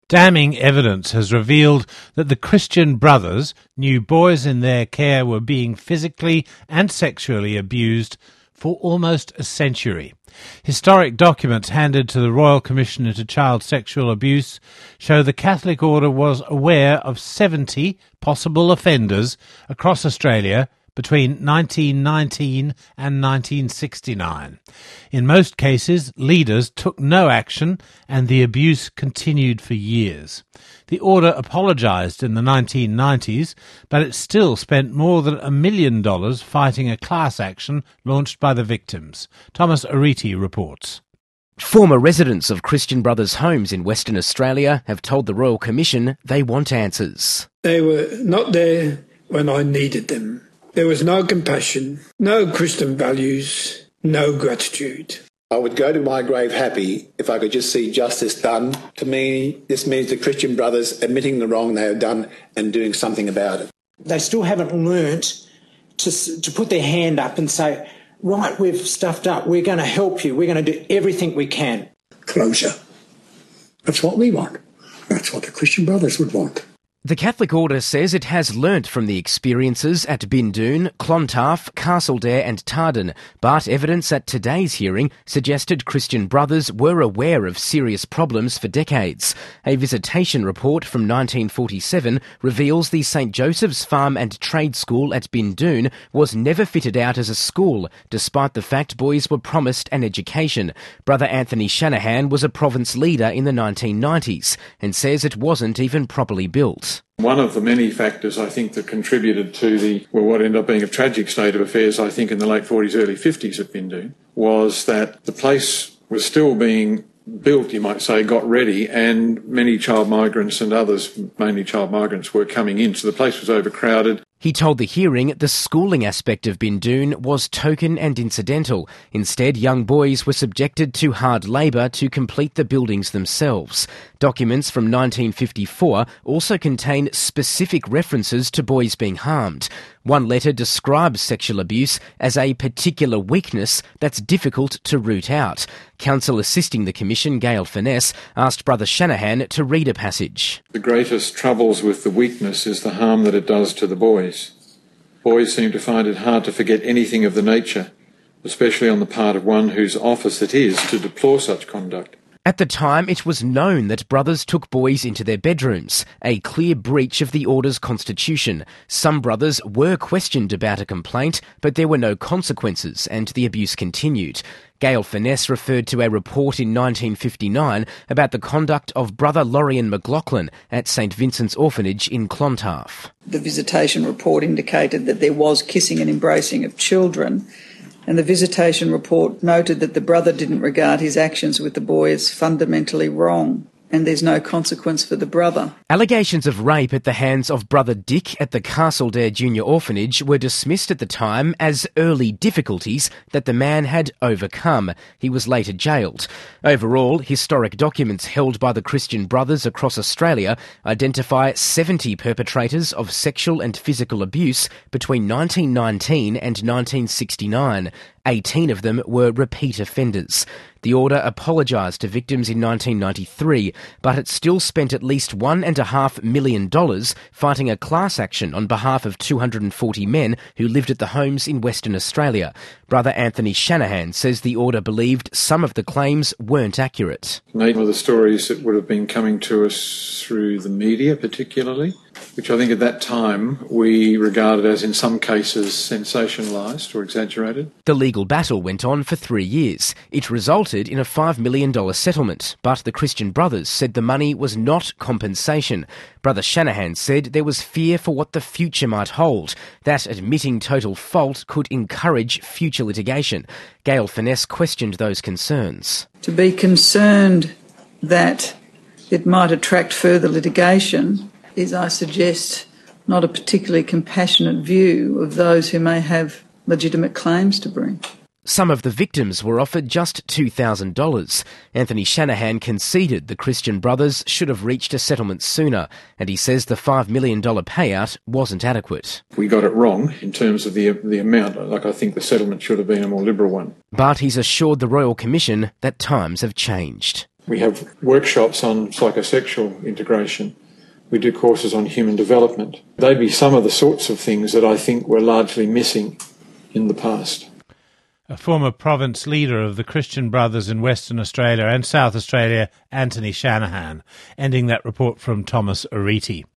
Damning evidence has revealed that the Christian Brothers knew boys in their care were being physically and sexually abused for almost a century. Historic documents handed to the Royal Commission into Child Sexual Abuse show the Catholic Order was aware of 70 possible offenders across Australia between 1919 and 1969. In most cases, leaders took no action and the abuse continued for years. The order apologised in the 1990s, but it still spent more than $1 million fighting a class action launched by the victims. Thomas Ariti reports. Former residents of Christian Brothers homes in Western Australia have told the Royal Commission they want answers. They were not there when I needed them. There was no compassion, no Christian values, no gratitude. I would go to my grave happy if I could just see justice done. To me, this means the Christian Brothers admitting the wrong they have done and doing something about it. They still haven't learnt to put their hand up and say, right, we've stuffed up, we're going to help you, we're going to do everything we can. Closure. That's what we want. That's what the Christian Brothers would want. The Catholic Order says it has learnt from the experiences at Bindoon, Clontarf, Castledare and Tarden, but evidence at today's hearing suggested Christian Brothers were aware of serious problems for decades. A visitation report from 1947 reveals the St Joseph's Farm and Trade School at Bindoon was never fitted out as a school, despite the fact boys were promised an education. Brother Anthony Shanahan was a province leader in the 1990s and says it wasn't even properly built. One of the many factors, I think, that contributed to what ended up being a tragic state of affairs, I think, in the late 40s, early 50s at Bindoon, was that the place was still being built, you might say, got ready, and many child migrants and others, mainly child migrants, were coming in, so the place was overcrowded. He told the hearing the schooling aspect of Bindoon was token and incidental. Instead, young boys were subjected to hard labour to complete the buildings themselves. Documents from 1954 also contain specific references to boys being harmed. One letter describes sexual abuse as a particular weakness that's difficult to root out. Counsel assisting the Commission, Gail Finesse, asked Brother Shanahan to read a passage. The greatest troubles with the weakness is the harm that it does to the boys. Boys seem to find it hard to forget anything of the nature, especially on the part of one whose office it is to deplore such conduct. At the time, it was known that brothers took boys into their bedrooms, a clear breach of the Order's constitution. Some brothers were questioned about a complaint, but there were no consequences, and the abuse continued. Gail Finesse referred to a report in 1959 about the conduct of Brother Lorian McLaughlin at St Vincent's Orphanage in Clontarf. The visitation report indicated that there was kissing and embracing of children, and the visitation report noted that the brother didn't regard his actions with the boy as fundamentally wrong, and there's no consequence for the brother. Allegations of rape at the hands of Brother Dick at the Castledare Junior Orphanage were dismissed at the time as early difficulties that the man had overcome. He was later jailed. Overall, historic documents held by the Christian Brothers across Australia identify 70 perpetrators of sexual and physical abuse between 1919 and 1969. 18 of them were repeat offenders. The Order apologised to victims in 1993, but it still spent at least $1.5 million fighting a class action on behalf of 240 men who lived at the homes in Western Australia. Brother Anthony Shanahan says the Order believed some of the claims weren't accurate. Many of the stories that would have been coming to us through the media particularly, which I think at that time we regarded as in some cases sensationalised or exaggerated. The legal battle went on for 3 years. It resulted in a $5 million settlement, but the Christian Brothers said the money was not compensation. Brother Shanahan said there was fear for what the future might hold, that admitting total fault could encourage future litigation. Gail Finesse questioned those concerns. To be concerned that it might attract further litigation is, I suggest, not a particularly compassionate view of those who may have legitimate claims to bring. Some of the victims were offered just $2,000. Anthony Shanahan conceded the Christian Brothers should have reached a settlement sooner, and he says the $5 million payout wasn't adequate. We got it wrong in terms of the amount. I think the settlement should have been a more liberal one. But he's assured the Royal Commission that times have changed. We have workshops on psychosexual integration. We do courses on human development. They'd be some of the sorts of things that I think were largely missing in the past. A former province leader of the Christian Brothers in Western Australia and South Australia, Anthony Shanahan, ending that report from Thomas Ariti.